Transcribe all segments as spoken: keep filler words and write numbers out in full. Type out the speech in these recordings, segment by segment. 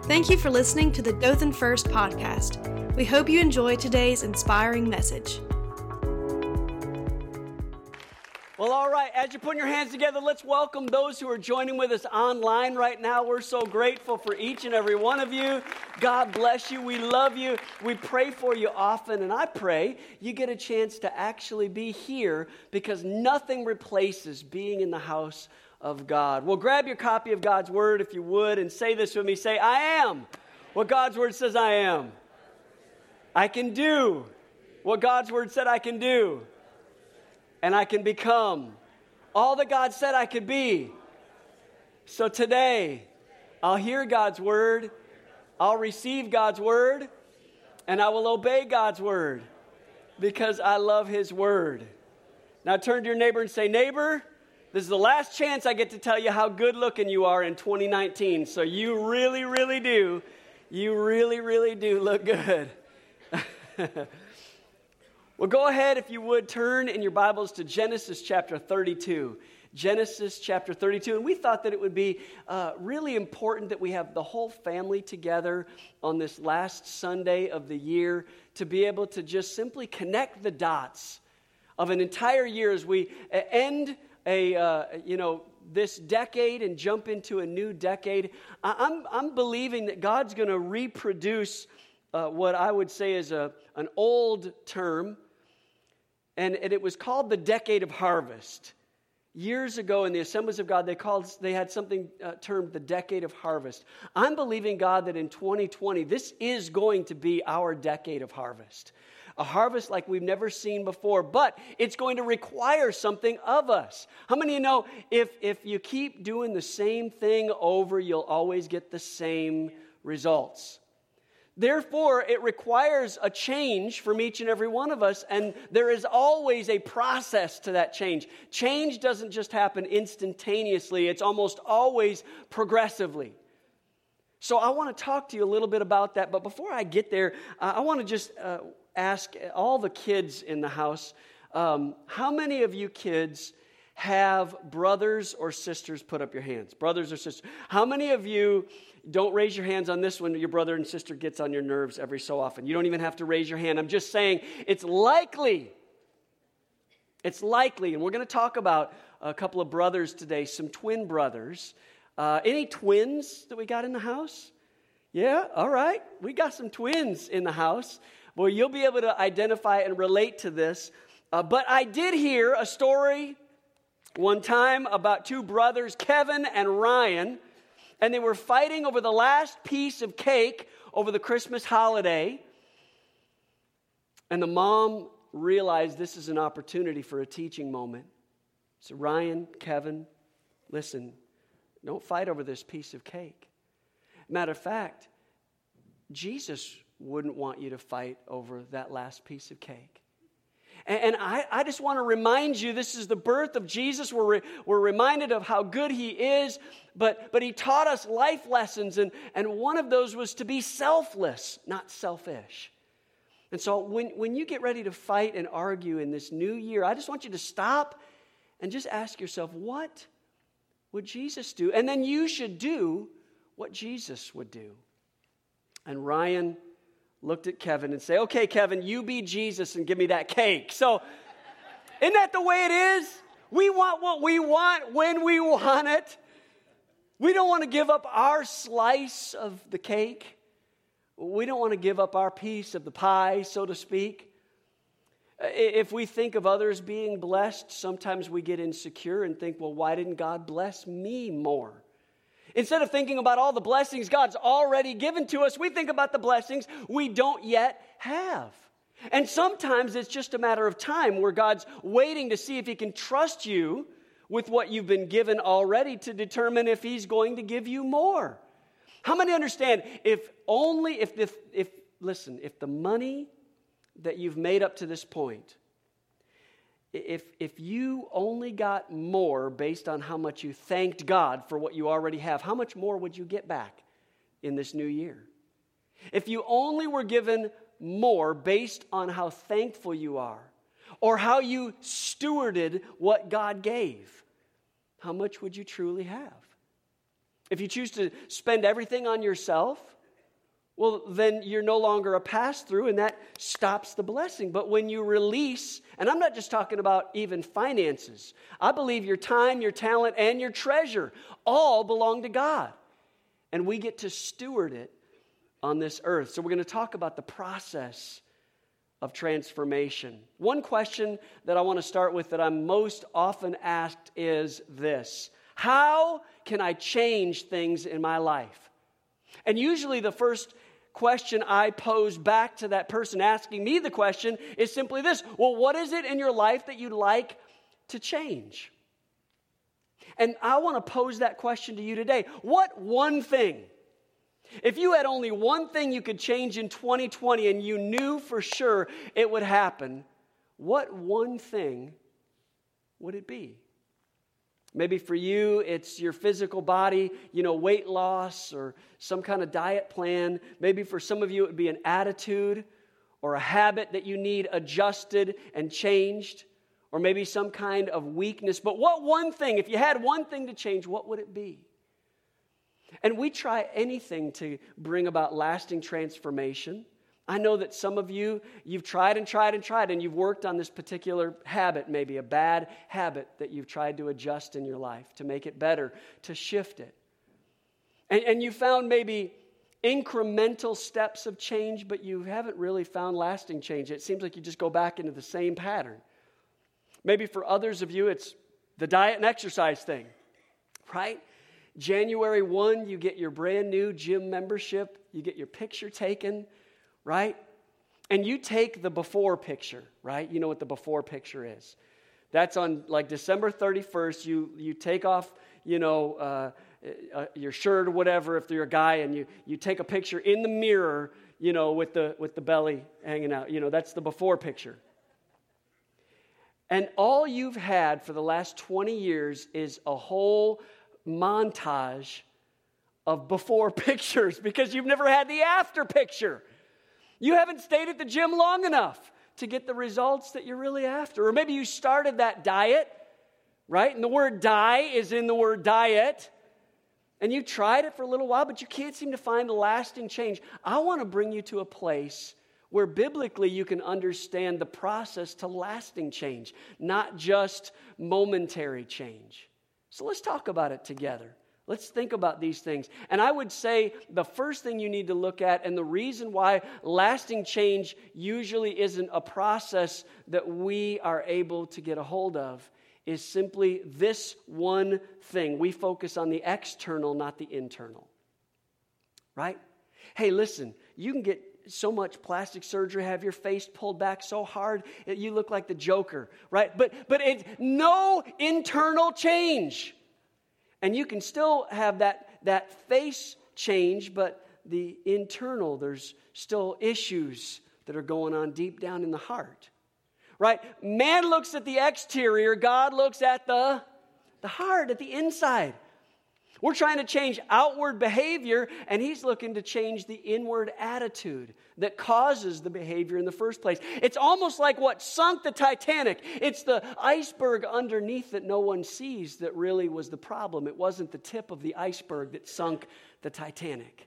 Thank you for listening to the Dothan First podcast. We hope you enjoy today's inspiring message. Well, all right, as you're putting your hands together, let's welcome those who are joining with us online right now. We're so grateful for each and every one of you. God bless you. We love you. We pray for you often, and I pray you get a chance to actually be here because nothing replaces being in the house of God. Well, grab your copy of God's Word if you would and say this with me. Say, I am what God's Word says I am. I can do what God's Word said I can do. And I can become all that God said I could be. So today, I'll hear God's Word, I'll receive God's Word, and I will obey God's Word because I love His Word. Now turn to your neighbor and say, neighbor, this is the last chance I get to tell you how good looking you are in twenty nineteen. So you really, really do. You really, really do look good. Well, go ahead, if you would, turn in your Bibles to Genesis chapter thirty-two. Genesis chapter thirty-two. And we thought that it would be uh, really important that we have the whole family together on this last Sunday of the year to be able to just simply connect the dots of an entire year as we end a, uh, you know, this decade and jump into a new decade. I'm, I'm believing that God's going to reproduce uh, what I would say is a, an old term. And, and it was called the Decade of Harvest. Years ago in the Assemblies of God, they called they had something uh, termed the Decade of Harvest. I'm believing, God, that in twenty twenty, this is going to be our decade of harvest. A harvest like we've never seen before, but it's going to require something of us. How many of you know if, if you keep doing the same thing over, you'll always get the same results? Therefore, it requires a change from each and every one of us, and there is always a process to that change. Change doesn't just happen instantaneously, it's almost always progressively. So I want to talk to you a little bit about that, but before I get there, uh, I want to just uh, ask all the kids in the house, um, how many of you kids have brothers or sisters? Put up your hands. Brothers or sisters. How many of you, don't raise your hands on this one, your brother and sister gets on your nerves every so often. You don't even have to raise your hand. I'm just saying it's likely. It's likely, and we're going to talk about a couple of brothers today, some twin brothers. Uh, any twins that we got in the house? Yeah, all right. We got some twins in the house. Well, you'll be able to identify and relate to this. Uh, but I did hear a story one time about two brothers, Kevin and Ryan, and they were fighting over the last piece of cake over the Christmas holiday. And the mom realized this is an opportunity for a teaching moment. So Ryan, Kevin, listen, don't fight over this piece of cake. Matter of fact, Jesus wouldn't want you to fight over that last piece of cake. And I, I just want to remind you, this is the birth of Jesus. We're, re, we're reminded of how good He is, but, but He taught us life lessons, and, and one of those was to be selfless, not selfish. And so when, when you get ready to fight and argue in this new year, I just want you to stop and just ask yourself, what would Jesus do? And then you should do what Jesus would do. And Ryan looked at Kevin and said, okay, Kevin, you be Jesus and give me that cake. So, isn't that the way it is? We want what we want when we want it. We don't want to give up our slice of the cake. We don't want to give up our piece of the pie, so to speak. If we think of others being blessed, sometimes we get insecure and think, well, why didn't God bless me more? Instead of thinking about all the blessings God's already given to us, we think about the blessings we don't yet have. And sometimes it's just a matter of time where God's waiting to see if He can trust you with what you've been given already to determine if He's going to give you more. How many understand if only, if, if, if listen, if the money that you've made up to this point, If if you only got more based on how much you thanked God for what you already have, how much more would you get back in this new year? If you only were given more based on how thankful you are or how you stewarded what God gave, how much would you truly have? If you choose to spend everything on yourself, well, then you're no longer a pass-through, and that stops the blessing. But when you release, and I'm not just talking about even finances. I believe your time, your talent, and your treasure all belong to God. And we get to steward it on this earth. So we're going to talk about the process of transformation. One question that I want to start with that I'm most often asked is this: how can I change things in my life? And usually the first question I pose back to that person asking me the question is simply this: well, what is it in your life that you'd like to change? And I want to pose that question to you today. What one thing, if you had only one thing you could change in twenty twenty and you knew for sure it would happen, what one thing would it be? Maybe for you, it's your physical body, you know, weight loss or some kind of diet plan. Maybe for some of you, it would be an attitude or a habit that you need adjusted and changed, or maybe some kind of weakness. But what one thing, if you had one thing to change, what would it be? And we try anything to bring about lasting transformation. I know that some of you, you've tried and tried and tried, and you've worked on this particular habit, maybe a bad habit that you've tried to adjust in your life, to make it better, to shift it. And, and you found maybe incremental steps of change, but you haven't really found lasting change. It seems like you just go back into the same pattern. Maybe for others of you, it's the diet and exercise thing, right? January first, you get your brand new gym membership, you get your picture taken, right? And you take the before picture, right? You know what the before picture is. That's on like December thirty-first. You you take off, you know, uh, uh, your shirt or whatever if you're a guy, and you you take a picture in the mirror, you know, with the with the belly hanging out. You know, that's the before picture. And all you've had for the last twenty years is a whole montage of before pictures because you've never had the after picture. You haven't stayed at the gym long enough to get the results that you're really after. Or maybe you started that diet, right? And the word die is in the word diet. And you tried it for a little while, but you can't seem to find a lasting change. I want to bring you to a place where biblically you can understand the process to lasting change, not just momentary change. So let's talk about it together. Let's think about these things. And I would say the first thing you need to look at, and the reason why lasting change usually isn't a process that we are able to get a hold of, is simply this one thing. We focus on the external, not the internal. Right? Hey, listen, you can get so much plastic surgery, have your face pulled back so hard that you look like the Joker, right? But but it's no internal change. And you can still have that, that face change, but the internal, there's still issues that are going on deep down in the heart. Right? Man looks at the exterior, God looks at the, the heart, at the inside. We're trying to change outward behavior, and he's looking to change the inward attitude that causes the behavior in the first place. It's almost like what sunk the Titanic. It's the iceberg underneath that no one sees that really was the problem. It wasn't the tip of the iceberg that sunk the Titanic.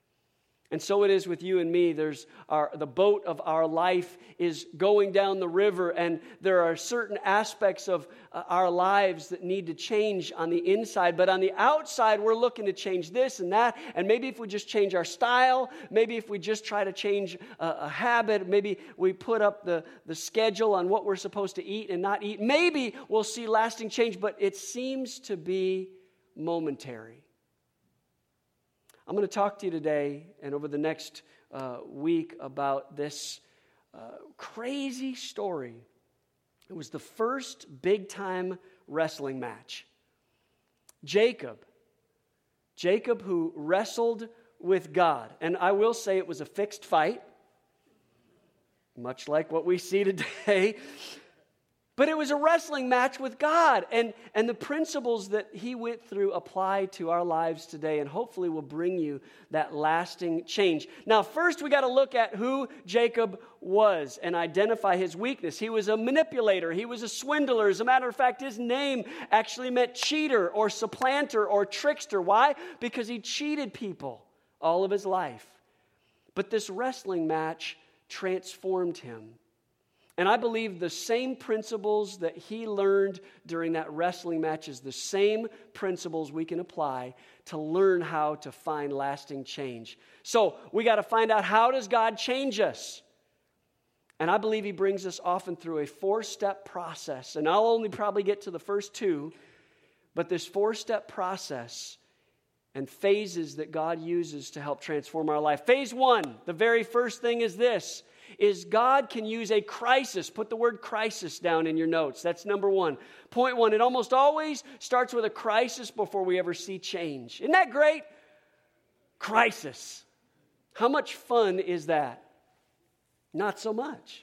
And so it is with you and me. There's our, the boat of our life is going down the river, and there are certain aspects of uh, our lives that need to change on the inside. But on the outside, we're looking to change this and that. And maybe if we just change our style, maybe if we just try to change a, a habit, maybe we put up the, the schedule on what we're supposed to eat and not eat, maybe we'll see lasting change, but it seems to be momentary. I'm going to talk to you today and over the next uh, week about this uh, crazy story. It was the first big-time wrestling match. Jacob. Jacob who wrestled with God. And I will say it was a fixed fight, much like what we see today. But it was a wrestling match with God. And, and the principles that he went through apply to our lives today and hopefully will bring you that lasting change. Now, first we got to look at who Jacob was and identify his weakness. He was a manipulator. He was a swindler. As a matter of fact, his name actually meant cheater or supplanter or trickster. Why? Because he cheated people all of his life. But this wrestling match transformed him. And I believe the same principles that he learned during that wrestling match is the same principles we can apply to learn how to find lasting change. So we got to find out, how does God change us? And I believe he brings us often through a four-step process. And I'll only probably get to the first two, but this four-step process and phases that God uses to help transform our life. Phase one, the very first thing is this, is God can use a crisis. Put the word crisis down in your notes. That's number one. Point one, it almost always starts with a crisis before we ever see change. Isn't that great? Crisis. How much fun is that? Not so much.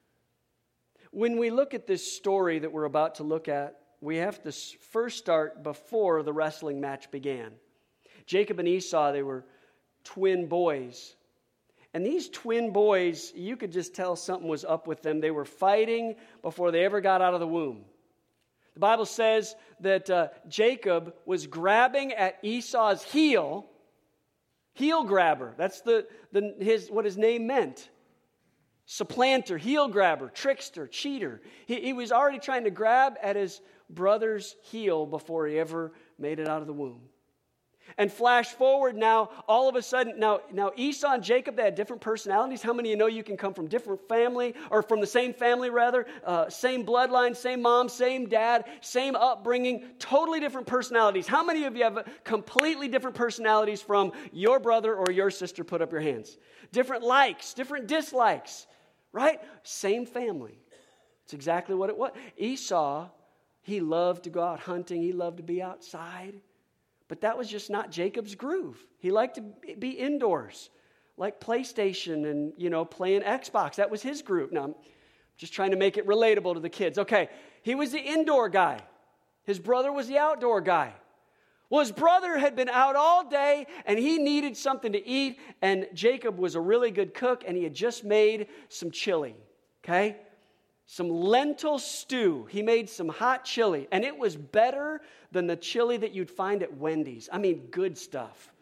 When we look at this story that we're about to look at, we have to first start before the wrestling match began. Jacob and Esau, they were twin boys. And these twin boys, you could just tell something was up with them. They were fighting before they ever got out of the womb. The Bible says that uh, Jacob was grabbing at Esau's heel, heel grabber. That's the, the his what his name meant. Supplanter, heel grabber, trickster, cheater. He, he was already trying to grab at his brother's heel before he ever made it out of the womb. And flash forward now, all of a sudden, now, now Esau and Jacob, they had different personalities. How many of you know you can come from different family, or from the same family rather, uh, same bloodline, same mom, same dad, same upbringing, totally different personalities. How many of you have completely different personalities from your brother or your sister? Put up your hands. Different likes, different dislikes, right? Same family. It's exactly what it was. Esau, he loved to go out hunting. He loved to be outside. But that was just not Jacob's groove. He liked to be indoors, like PlayStation and, you know, playing Xbox. That was his groove. Now, I'm just trying to make it relatable to the kids. Okay, he was the indoor guy. His brother was the outdoor guy. Well, his brother had been out all day, and he needed something to eat, and Jacob was a really good cook, and he had just made some chili, okay? Some lentil stew. He made some hot chili, and it was better than the chili that you'd find at Wendy's. I mean, good stuff.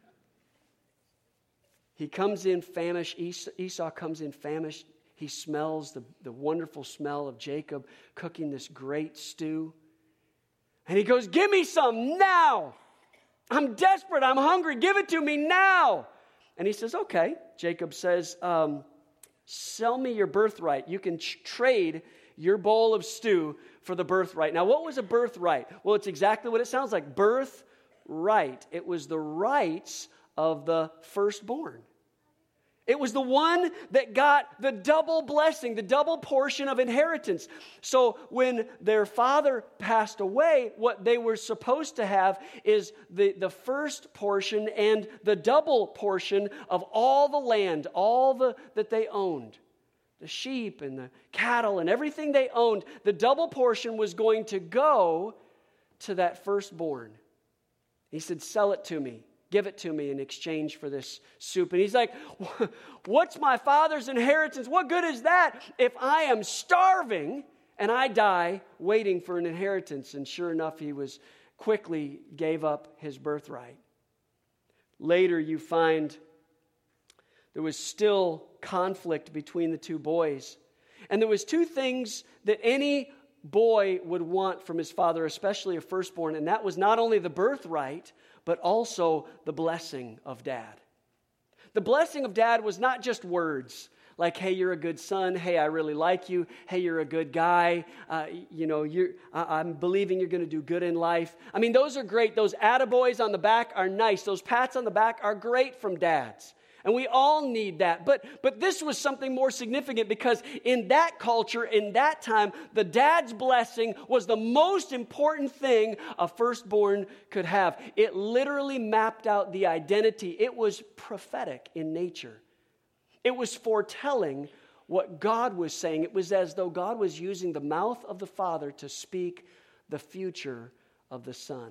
He comes in famished. Esau, Esau comes in famished. He smells the, the wonderful smell of Jacob cooking this great stew. And he goes, "Give me some now. I'm desperate. I'm hungry. Give it to me now." And he says, "Okay." Jacob says, um, "Sell me your birthright. You can ch- trade your bowl of stew for the birthright." Now, what was a birthright? Well, it's exactly what it sounds like. Birthright. It was the rights of the firstborn. It was the one that got the double blessing, the double portion of inheritance. So when their father passed away, what they were supposed to have is the, the first portion and the double portion of all the land, all the that they owned. The sheep and the cattle and everything they owned, the double portion was going to go to that firstborn. He said, "Sell it to me. Give it to me in exchange for this soup." And he's like, "What's my father's inheritance? What good is that if I am starving and I die waiting for an inheritance?" And sure enough, he was quickly gave up his birthright. Later, you find there was still conflict between the two boys. And there was two things that any boy would want from his father, especially a firstborn, and that was not only the birthright, but also the blessing of dad. The blessing of dad was not just words, like, "Hey, you're a good son. Hey, I really like you. Hey, you're a good guy. Uh, you know, you're, I- I'm believing you're going to do good in life." I mean, those are great. Those attaboys on the back are nice. Those pats on the back are great from dads. And we all need that. But, but this was something more significant, because in that culture, in that time, the dad's blessing was the most important thing a firstborn could have. It literally mapped out the identity. It was prophetic in nature. It was foretelling what God was saying. It was as though God was using the mouth of the father to speak the future of the son.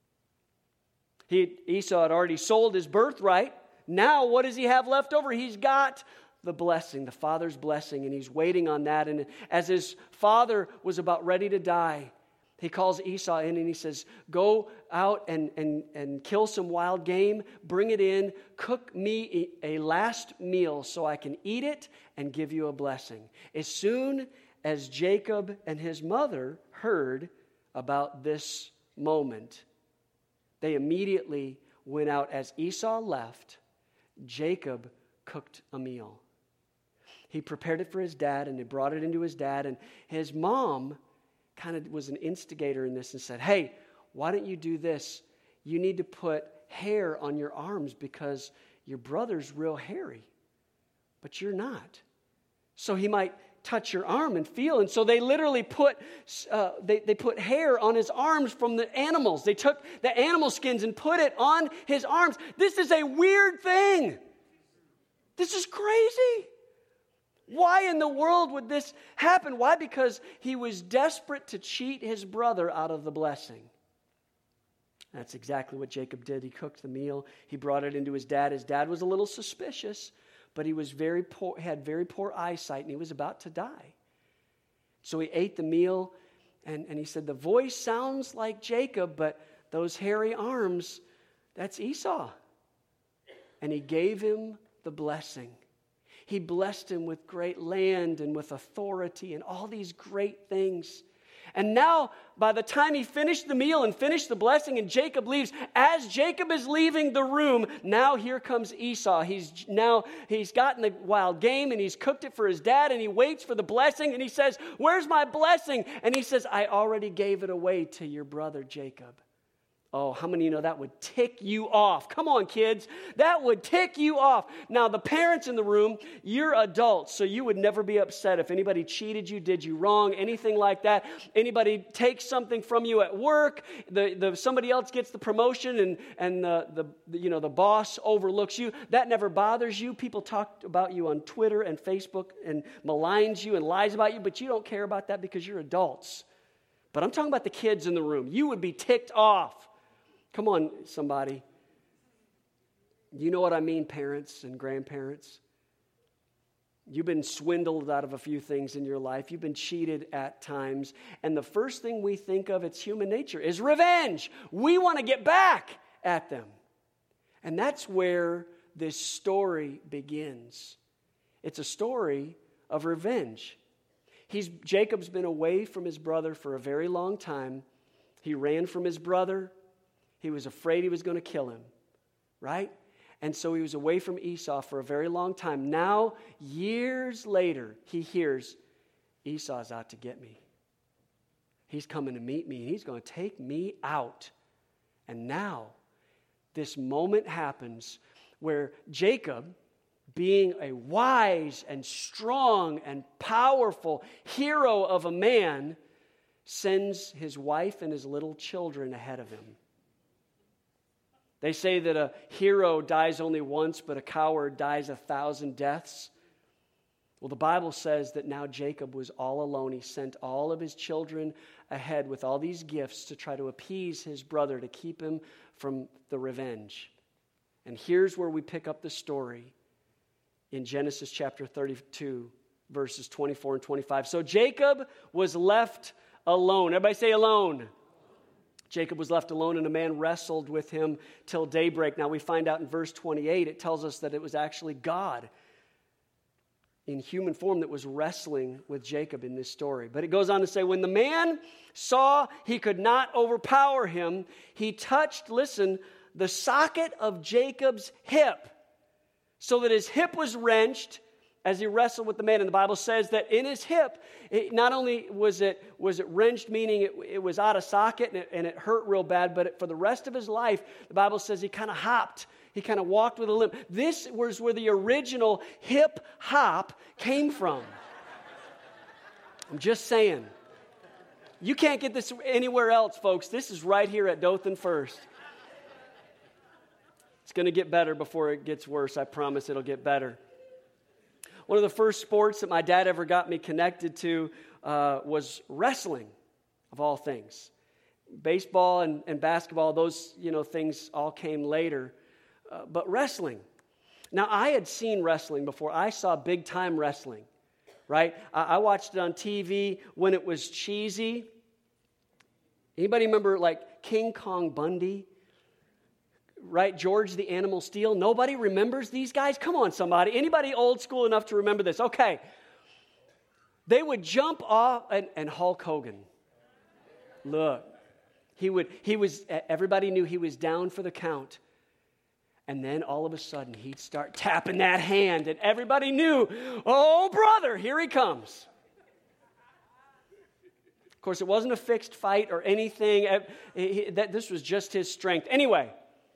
He, Esau had already sold his birthright. Now, what does he have left over? He's got the blessing, the father's blessing, and he's waiting on that. And as his father was about ready to die, He calls Esau in and he says, go out and, and, and kill some wild game, bring it in, cook me a last meal so I can eat it and give you a blessing. As soon as Jacob and his mother heard about this moment, they immediately went out. As Esau left, Jacob cooked a meal. He prepared it for his dad and he brought it into his dad, and his mom kind of was an instigator in this and said, hey, why don't you do this? You need to put hair on your arms because your brother's real hairy, but you're not. So he might touch your arm and feel. And so they literally put uh, they, they put hair on his arms from the animals. They took the animal skins and put it on his arms. This is a weird thing. This is crazy. Why in the world would this happen? Why? Because he was desperate to cheat his brother out of the blessing. That's exactly what Jacob did. He cooked the meal. He brought it into his dad. His dad was a little suspicious, but he was very poor, had very poor eyesight, and he was about to die. So he ate the meal, and, and he said, the voice sounds like Jacob, but those hairy arms, that's Esau. And he gave him the blessing. He blessed him with great land and with authority and all these great things. And now, by the time he finished the meal and finished the blessing and Jacob leaves, as Jacob is leaving the room, now here comes Esau. He's now, he's gotten the wild game and he's cooked it for his dad, and he waits for the blessing and he says, where's my blessing? And he says, I already gave it away to your brother Jacob. Oh, how many of you know that would tick you off? Come on, kids. That would tick you off. Now, the parents in the room, you're adults, so you would never be upset if anybody cheated you, did you wrong, anything like that. Anybody takes something from you at work, the, the somebody else gets the promotion, and, and the, the, the, you know, the boss overlooks you. That never bothers you. People talk about you on Twitter and Facebook and maligns you and lies about you, but you don't care about that because you're adults. But I'm talking about the kids in the room. You would be ticked off. Come on, somebody. You know what I mean, parents and grandparents? You've been swindled out of a few things in your life. You've been cheated at times. And the first thing we think of, it's human nature, is revenge. We want to get back at them. And that's where this story begins. It's a story of revenge. He's, Jacob's been away from his brother for a very long time. He ran from his brother. He was afraid he was going to kill him, right? And so he was away from Esau for a very long time. Now, years later, he hears Esau's out to get me. He's coming to meet me, and he's going to take me out. And now, this moment happens where Jacob, being a wise and strong and powerful hero of a man, sends his wife and his little children ahead of him. They say that a hero dies only once, but a coward dies a thousand deaths. Well, the Bible says that now Jacob was all alone. He sent all of his children ahead with all these gifts to try to appease his brother, to keep him from the revenge. And here's where we pick up the story in Genesis chapter thirty-two, verses twenty-four and twenty-five. So Jacob was left alone. Everybody say alone. Jacob was left alone, and a man wrestled with him till daybreak. Now we find out in verse twenty-eight, it tells us that it was actually God in human form that was wrestling with Jacob in this story. But it goes on to say, when the man saw he could not overpower him, he touched, listen, the socket of Jacob's hip, so that his hip was wrenched as he wrestled with the man. And the Bible says that in his hip, it, not only was it was it wrenched, meaning it, it was out of socket and it, and it hurt real bad, but it, for the rest of his life, the Bible says he kind of hopped. He kind of walked with a limp. This was where the original hip hop came from. I'm just saying. You can't get this anywhere else, folks. This is right here at Dothan First. It's going to get better before it gets worse. I promise it'll get better. One of the first sports that my dad ever got me connected to uh, was wrestling, of all things. Baseball and, and basketball, those you know things all came later. Uh, but wrestling. Now, I had seen wrestling before. I saw big-time wrestling, right? I, I watched it on T V when it was cheesy. Anybody remember like King Kong Bundy? Right? George the Animal Steel? Nobody remembers these guys? Come on, somebody. Anybody old school enough to remember this? Okay. They would jump off, and, and Hulk Hogan. Look. He would, he was, everybody knew he was down for the count. And then all of a sudden, he'd start tapping that hand, and everybody knew, oh, brother, here he comes. Of course, it wasn't a fixed fight or anything. This was just his strength. Anyway,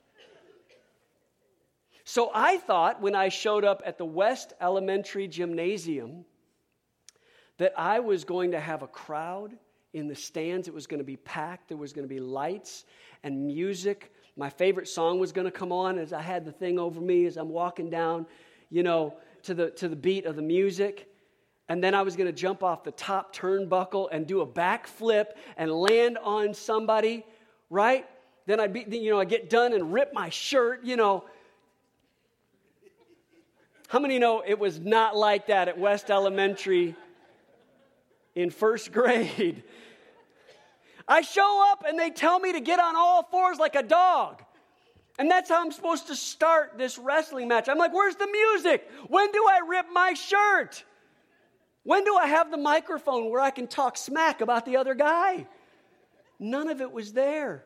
so I thought when I showed up at the West Elementary Gymnasium that I was going to have a crowd in the stands. It was going to be packed. There was going to be lights and music. My favorite song was going to come on as I had the thing over me as I'm walking down, you know, to the to the beat of the music. And then I was going to jump off the top turnbuckle and do a backflip and land on somebody, right? Then I'd be, you know, I get done and rip my shirt, you know. How many know it was not like that at West Elementary in first grade? I show up and they tell me to get on all fours like a dog. And that's how I'm supposed to start this wrestling match. I'm like, where's the music? When do I rip my shirt? When do I have the microphone where I can talk smack about the other guy? None of it was there.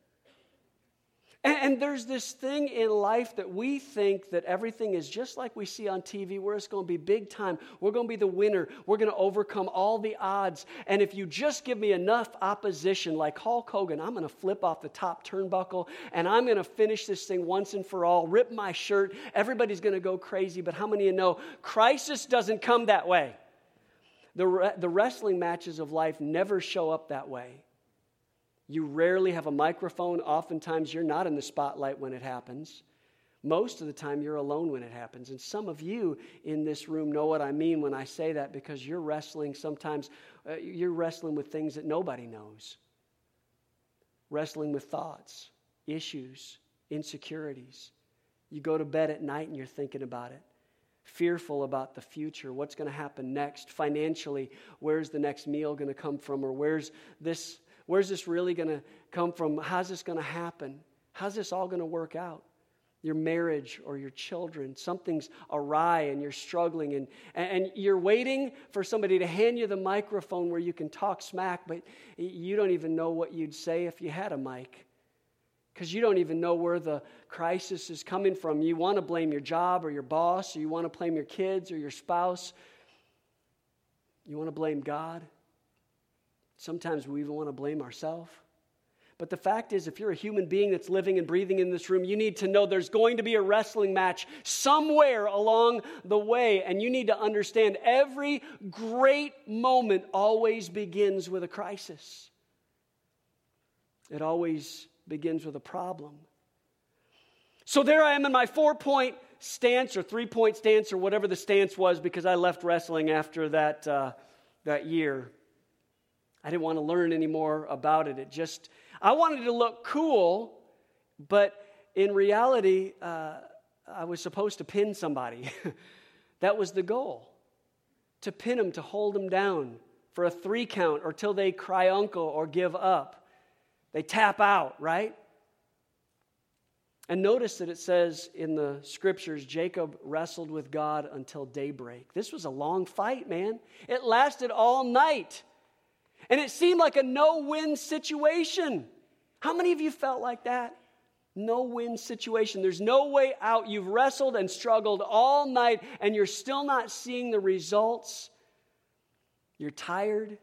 And, and there's this thing in life that we think that everything is just like we see on T V, where it's going to be big time. We're going to be the winner. We're going to overcome all the odds. And if you just give me enough opposition, like Hulk Hogan, I'm going to flip off the top turnbuckle, and I'm going to finish this thing once and for all, rip my shirt. Everybody's going to go crazy. But how many of you know crisis doesn't come that way? The, re- the wrestling matches of life never show up that way. You rarely have a microphone. Oftentimes, you're not in the spotlight when it happens. Most of the time, you're alone when it happens. And some of you in this room know what I mean when I say that, because you're wrestling sometimes, uh, you're wrestling with things that nobody knows. Wrestling with thoughts, issues, insecurities. You go to bed at night and you're thinking about it. Fearful about the future, what's going to happen next financially, where's the next meal going to come from, or where's this where's this really going to come from, how's this going to happen, how's this all going to work out, your marriage or your children, something's awry and you're struggling, and, and you're waiting for somebody to hand you the microphone where you can talk smack, but you don't even know what you'd say if you had a mic. Because you don't even know where the crisis is coming from. You want to blame your job or your boss, or you want to blame your kids or your spouse. You want to blame God. Sometimes we even want to blame ourselves. But the fact is, if you're a human being that's living and breathing in this room, you need to know there's going to be a wrestling match somewhere along the way. And you need to understand every great moment always begins with a crisis. It always begins with a problem. So there I am in my four-point stance or three-point stance or whatever the stance was, because I left wrestling after that uh, that year. I didn't want to learn any more about it. It just, I wanted to look cool, but in reality, uh, I was supposed to pin somebody. That was the goal, to pin them, to hold them down for a three count or till they cry uncle or give up. They tap out, right? And notice that it says in the scriptures, Jacob wrestled with God until daybreak. This was a long fight, man. It lasted all night. And it seemed like a no-win situation. How many of you felt like that? No-win situation. There's no way out. You've wrestled and struggled all night, and you're still not seeing the results. You're tired.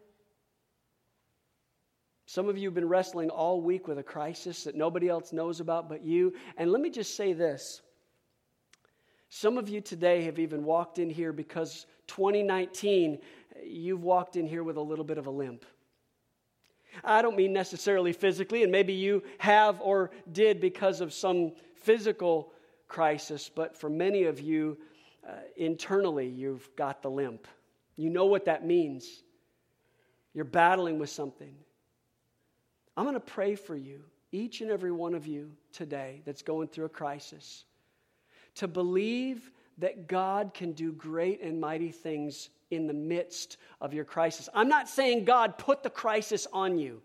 Some of you have been wrestling all week with a crisis that nobody else knows about but you. And let me just say this. Some of you today have even walked in here because twenty nineteen, you've walked in here with a little bit of a limp. I don't mean necessarily physically, and maybe you have or did because of some physical crisis, but for many of you, uh, internally, you've got the limp. You know what that means. You're battling with something. I'm going to pray for you, each and every one of you today that's going through a crisis, to believe that God can do great and mighty things in the midst of your crisis. I'm not saying God put the crisis on you.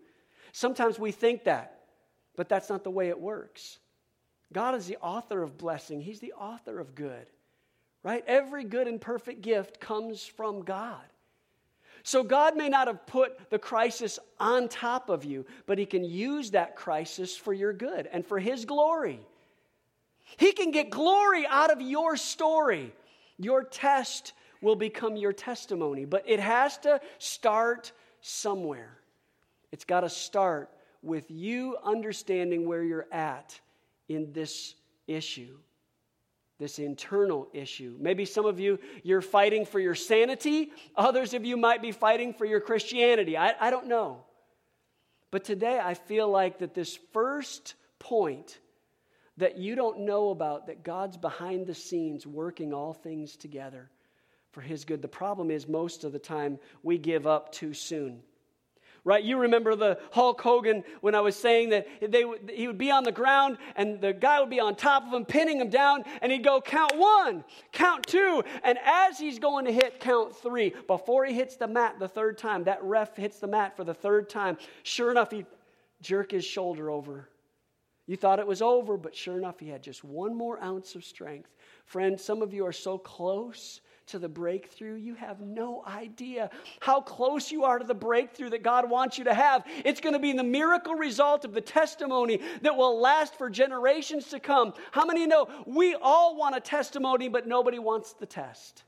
Sometimes we think that, but that's not the way it works. God is the author of blessing. He's the author of good, right? Every good and perfect gift comes from God. So God may not have put the crisis on top of you, but He can use that crisis for your good and for His glory. He can get glory out of your story. Your test will become your testimony, but it has to start somewhere. It's got to start with you understanding where you're at in this issue. This internal issue. Maybe some of you, you're fighting for your sanity. Others of you might be fighting for your Christianity. I, I don't know. But today I feel like that this first point that you don't know about, that God's behind the scenes working all things together for His good. The problem is most of the time we give up too soon. Right? You remember the Hulk Hogan when I was saying that they he would be on the ground and the guy would be on top of him, pinning him down, and he'd go, count one, count two. And as he's going to hit count three, before he hits the mat the third time, that ref hits the mat for the third time, sure enough, he'd jerk his shoulder over. You thought it was over, but sure enough, he had just one more ounce of strength. Friend, some of you are so close to the breakthrough, you have no idea how close you are to the breakthrough that God wants you to have. It's going to be the miracle result of the testimony that will last for generations to come. How many know we all want a testimony, but nobody wants the test?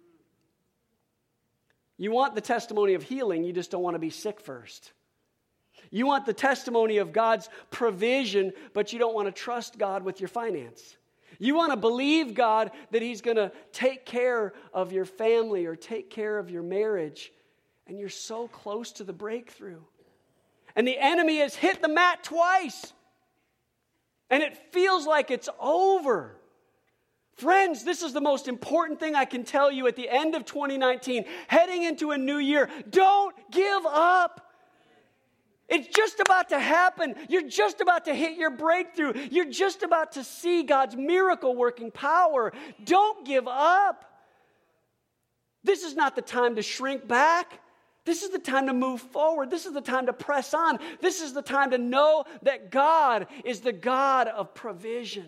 You want the testimony of healing, you just don't want to be sick first. You want the testimony of God's provision, but you don't want to trust God with your finance. You want to believe God that He's going to take care of your family or take care of your marriage, and you're so close to the breakthrough. And the enemy has hit the mat twice, and it feels like it's over. Friends, this is the most important thing I can tell you at the end of twenty nineteen, heading into a new year. Don't give up. It's just about to happen. You're just about to hit your breakthrough. You're just about to see God's miracle working power. Don't give up. This is not the time to shrink back. This is the time to move forward. This is the time to press on. This is the time to know that God is the God of provision.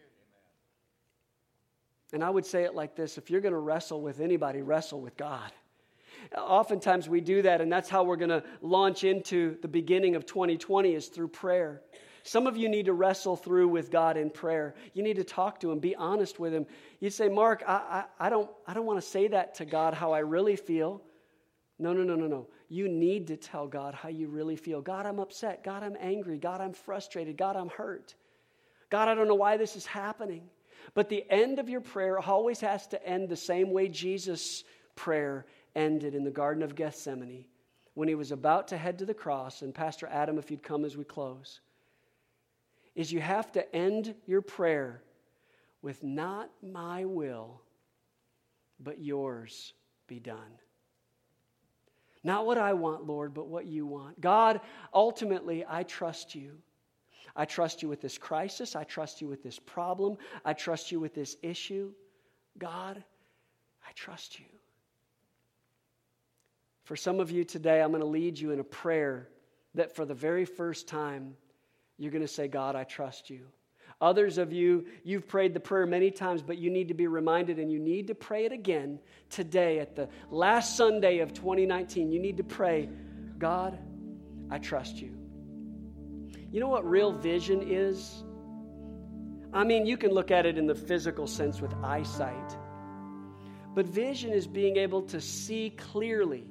And I would say it like this: if you're going to wrestle with anybody, wrestle with God. Oftentimes we do that, and that's how we're going to launch into the beginning of twenty twenty, is through prayer. Some of you need to wrestle through with God in prayer. You need to talk to Him, be honest with Him. You say, Mark, I, I, I don't, I don't want to say that to God how I really feel. No, no, no, no, no. You need to tell God how you really feel. God, I'm upset. God, I'm angry. God, I'm frustrated. God, I'm hurt. God, I don't know why this is happening. But the end of your prayer always has to end the same way Jesus' prayer ended in the Garden of Gethsemane when He was about to head to the cross. And Pastor Adam, if you'd come as we close, is you have to end your prayer with, not my will, but yours be done. Not what I want, Lord, but what you want. God, ultimately, I trust you. I trust you with this crisis. I trust you with this problem. I trust you with this issue. God, I trust you. For some of you today, I'm going to lead you in a prayer that for the very first time, you're going to say, God, I trust you. Others of you, you've prayed the prayer many times, but you need to be reminded, and you need to pray it again today at the last Sunday of twenty nineteen. You need to pray, God, I trust you. You know what real vision is? I mean, you can look at it in the physical sense with eyesight. But vision is being able to see clearly.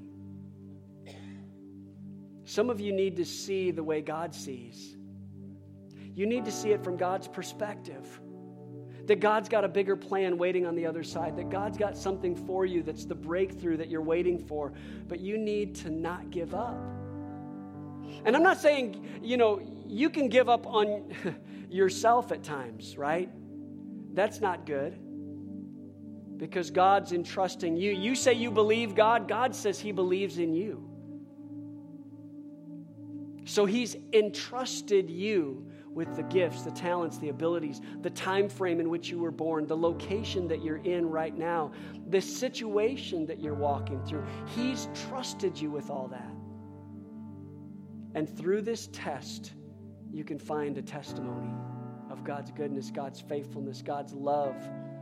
Some of you need to see the way God sees. You need to see it from God's perspective. That God's got a bigger plan waiting on the other side. That God's got something for you that's the breakthrough that you're waiting for. But you need to not give up. And I'm not saying, you know, you can give up on yourself at times, right? That's not good. Because God's entrusting you. You say you believe God. God says He believes in you. So He's entrusted you with the gifts, the talents, the abilities, the time frame in which you were born, the location that you're in right now, the situation that you're walking through. He's trusted you with all that. And through this test, you can find a testimony of God's goodness, God's faithfulness, God's love,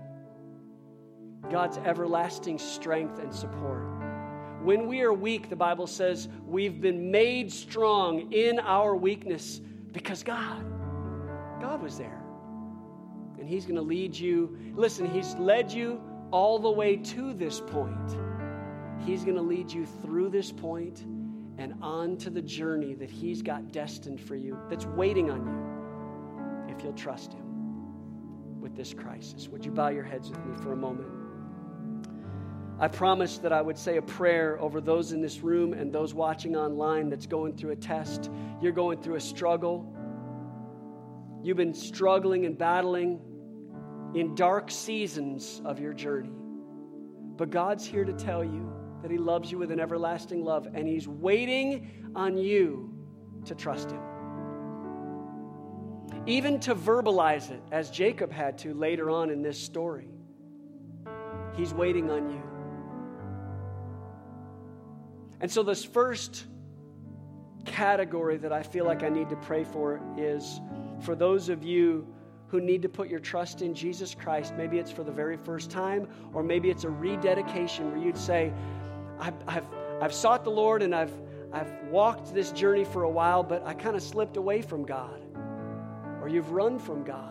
God's everlasting strength and support. When we are weak, the Bible says we've been made strong in our weakness because God, God was there. And He's going to lead you. Listen, He's led you all the way to this point. He's going to lead you through this point and on to the journey that He's got destined for you, that's waiting on you, if you'll trust Him with this crisis. Would you bow your heads with me for a moment? I promised that I would say a prayer over those in this room and those watching online that's going through a test. You're going through a struggle. You've been struggling and battling in dark seasons of your journey. But God's here to tell you that He loves you with an everlasting love, and He's waiting on you to trust Him. Even to verbalize it, as Jacob had to later on in this story. He's waiting on you. And so this first category that I feel like I need to pray for is for those of you who need to put your trust in Jesus Christ. Maybe it's for the very first time, or maybe it's a rededication where you'd say, I've, I've, I've sought the Lord and I've, I've walked this journey for a while, but I kind of slipped away from God. Or you've run from God.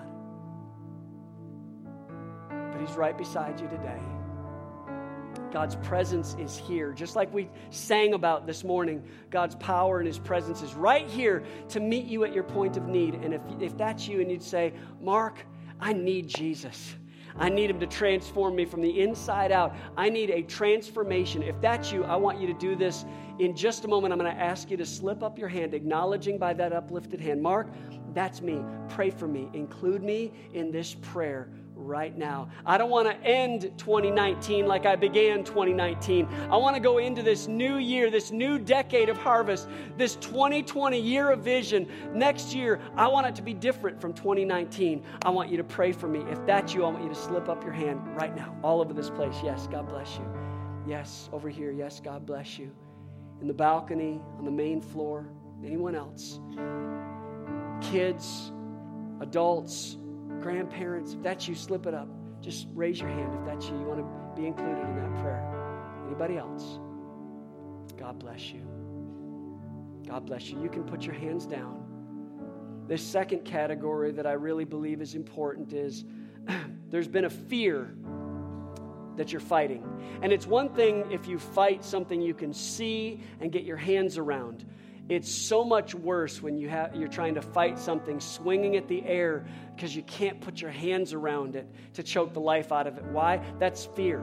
But He's right beside you today. God's presence is here. Just like we sang about this morning, God's power and His presence is right here to meet you at your point of need. And if, if that's you and you'd say, Mark, I need Jesus. I need Him to transform me from the inside out. I need a transformation. If that's you, I want you to do this. In just a moment, I'm going to ask you to slip up your hand, acknowledging by that uplifted hand, Mark, that's me. Pray for me. Include me in this prayer right now. I don't want to end twenty nineteen like I began twenty nineteen. I want to go into this new year, this new decade of harvest, this twenty twenty year of vision. Next year, I want it to be different from twenty nineteen. I want you to pray for me. If that's you, I want you to slip up your hand right now, all over this place. Yes, God bless you. Yes, over here. Yes, God bless you. In the balcony, on the main floor. Anyone else? Kids, adults, grandparents, if that's you, slip it up. Just raise your hand if that's you. You want to be included in that prayer. Anybody else? God bless you. God bless you. You can put your hands down. This second category that I really believe is important is there's been a fear that you're fighting. And it's one thing if you fight something you can see and get your hands around. It's so much worse when you have, you're trying to fight something swinging at the air because you can't put your hands around it to choke the life out of it. Why? That's fear.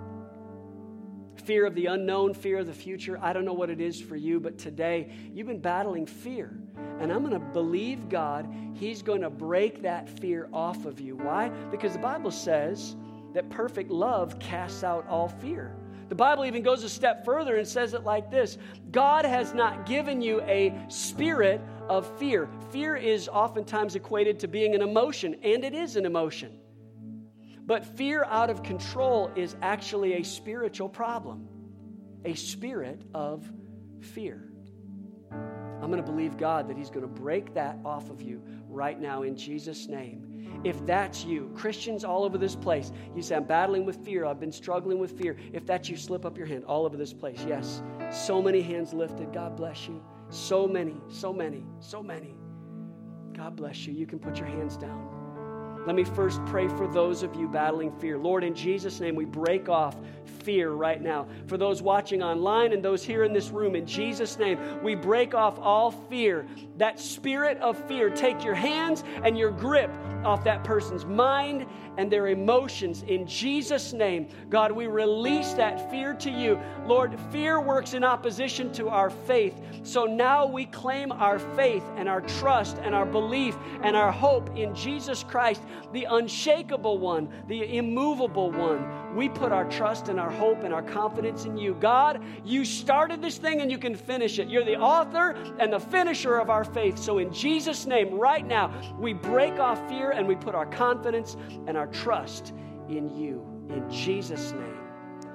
Fear of the unknown, fear of the future. I don't know what it is for you, but today you've been battling fear. And I'm going to believe God, He's going to break that fear off of you. Why? Because the Bible says that perfect love casts out all fear. The Bible even goes a step further and says it like this. God has not given you a spirit of fear. Fear is oftentimes equated to being an emotion, and it is an emotion. But fear out of control is actually a spiritual problem, a spirit of fear. I'm going to believe God that He's going to break that off of you right now in Jesus' name. If that's you, Christians all over this place, you say, I'm battling with fear, I've been struggling with fear. If that's you, slip up your hand all over this place. Yes, so many hands lifted. God bless you. So many, so many, so many. God bless you. You can put your hands down. Let me first pray for those of you battling fear. Lord, in Jesus' name, we break off fear right now. For those watching online and those here in this room, in Jesus' name, we break off all fear. That spirit of fear, take your hands and your grip off that person's mind and their emotions. In Jesus' name, God, we release that fear to you. Lord, fear works in opposition to our faith. So now we claim our faith and our trust and our belief and our hope in Jesus Christ, the unshakable one, the immovable one. We put our trust and our hope and our confidence in you. God, you started this thing and you can finish it. You're the author and the finisher of our faith. So in Jesus' name, right now, we break off fear and we put our confidence and our trust in you. In Jesus' name.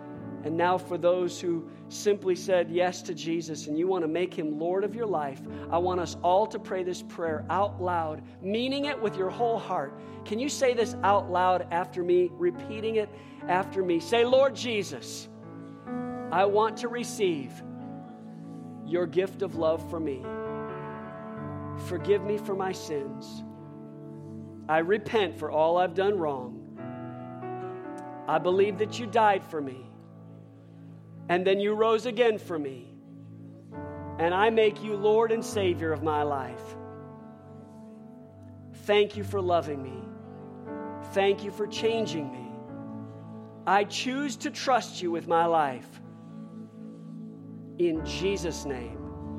And now for those who simply said yes to Jesus and you want to make him Lord of your life, I want us all to pray this prayer out loud, meaning it with your whole heart. Can you say this out loud after me, repeating it after me? Say, Lord Jesus, I want to receive your gift of love for me. Forgive me for my sins. I repent for all I've done wrong. I believe that you died for me, and then you rose again for me, and I make you Lord and Savior of my life. Thank you for loving me. Thank you for changing me. I choose to trust you with my life. In Jesus' name,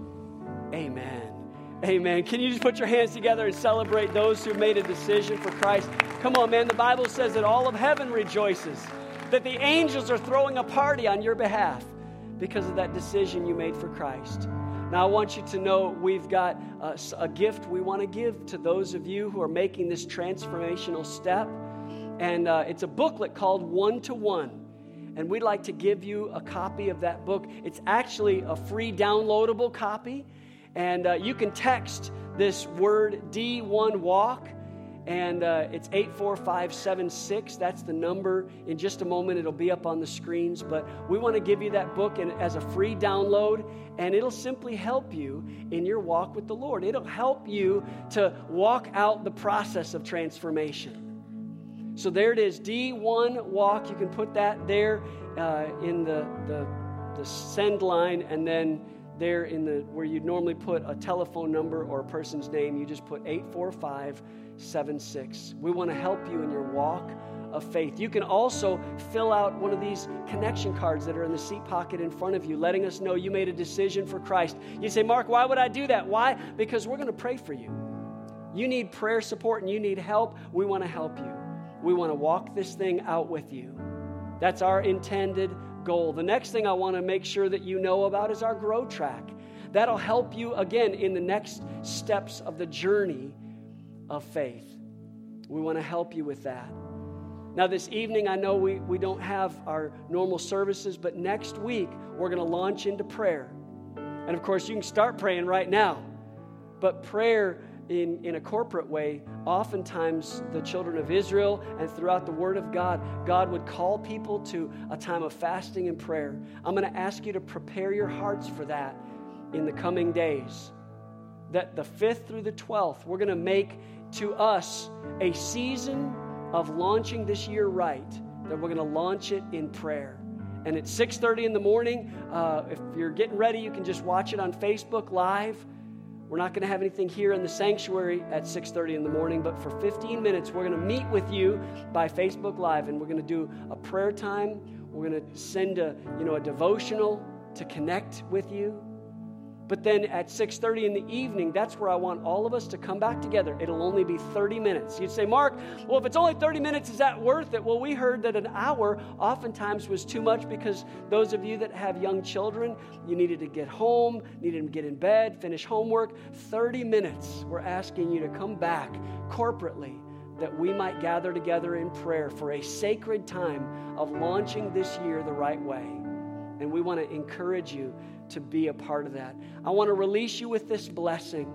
amen. Amen. Can you just put your hands together and celebrate those who made a decision for Christ? Come on, man. The Bible says that all of heaven rejoices, that the angels are throwing a party on your behalf because of that decision you made for Christ. Now, I want you to know we've got a, a gift we want to give to those of you who are making this transformational step. And uh, it's a booklet called One to One. And we'd like to give you a copy of that book. It's actually a free downloadable copy. And uh, you can text this word D one walk, and uh, it's eight four five seven six. That's the number. In just a moment, it'll be up on the screens. But we want to give you that book in, as a free download, and it'll simply help you in your walk with the Lord. It'll help you to walk out the process of transformation. So there it is, D one walk. You can put that there uh, in the, the the send line, and then there in the where you'd normally put a telephone number or a person's name, you just put eight four five seven six. We want to help you in your walk of faith. You can also fill out one of these connection cards that are in the seat pocket in front of you, letting us know you made a decision for Christ. You say, Mark, why would I do that? Why? Because we're going to pray for you. You need prayer support and you need help. We want to help you. We want to walk this thing out with you. That's our intended goal. The next thing I want to make sure that you know about is our Grow Track. That'll help you, again, in the next steps of the journey of faith. We want to help you with that. Now, this evening, I know we, we don't have our normal services, but next week, we're going to launch into prayer. And, of course, you can start praying right now. But prayer in, in a corporate way, oftentimes the children of Israel and throughout the Word of God, God would call people to a time of fasting and prayer. I'm going to ask you to prepare your hearts for that in the coming days. That the fifth through the twelfth, we're going to make to us a season of launching this year right, that we're going to launch it in prayer. And at six thirty in the morning, uh, if you're getting ready, you can just watch it on Facebook Live. We're not going to have anything here in the sanctuary at six thirty in the morning, but for fifteen minutes, we're going to meet with you by Facebook Live, and we're going to do a prayer time. We're going to send a, you know, a devotional to connect with you. But then at six thirty in the evening, that's where I want all of us to come back together. It'll only be thirty minutes. You'd say, Mark, well, if it's only thirty minutes, is that worth it? Well, we heard that an hour oftentimes was too much because those of you that have young children, you needed to get home, needed to get in bed, finish homework. thirty minutes, we're asking you to come back corporately that we might gather together in prayer for a sacred time of launching this year the right way. And we want to encourage you to be a part of that. I want to release you with this blessing.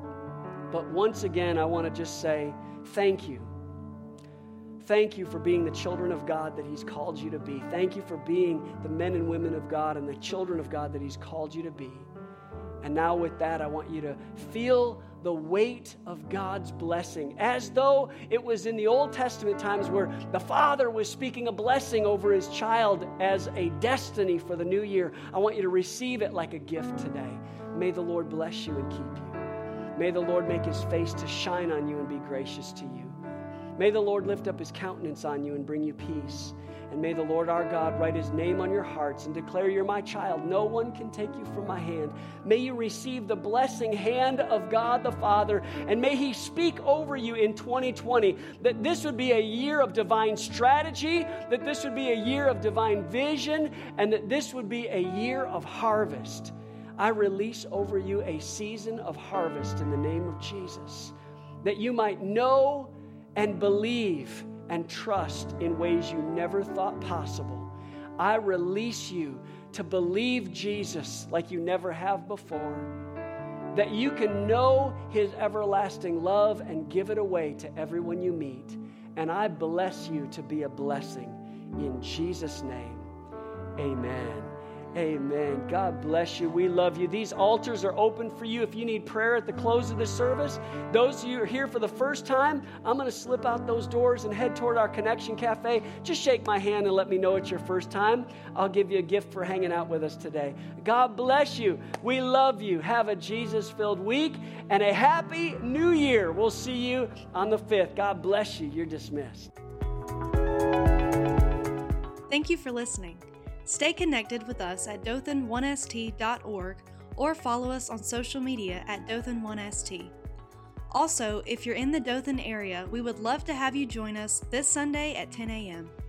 But once again, I want to just say thank you. Thank you for being the children of God that He's called you to be. Thank you for being the men and women of God and the children of God that He's called you to be. And now with that, I want you to feel the weight of God's blessing, as though it was in the Old Testament times where the Father was speaking a blessing over His child as a destiny for the new year. I want you to receive it like a gift today. May the Lord bless you and keep you. May the Lord make His face to shine on you and be gracious to you. May the Lord lift up His countenance on you and bring you peace. And may the Lord our God write His name on your hearts and declare, you're my child. No one can take you from my hand. May you receive the blessing hand of God the Father. And may He speak over you in twenty twenty that this would be a year of divine strategy, that this would be a year of divine vision, and that this would be a year of harvest. I release over you a season of harvest in the name of Jesus, that you might know and believe and trust in ways you never thought possible. I release you to believe Jesus like you never have before, that you can know his everlasting love and give it away to everyone you meet. And I bless you to be a blessing. In Jesus' name, amen. Amen. God bless you. We love you. These altars are open for you if you need prayer at the close of this service. Those of you who are here for the first time, I'm going to slip out those doors and head toward our Connection Cafe. Just shake my hand and let me know it's your first time. I'll give you a gift for hanging out with us today. God bless you. We love you. Have a Jesus-filled week and a happy new year. We'll see you on the fifth. God bless you. You're dismissed. Thank you for listening. Stay connected with us at dothan one s t dot org or follow us on social media at dothan one s t. Also, if you're in the Dothan area, we would love to have you join us this Sunday at ten a.m.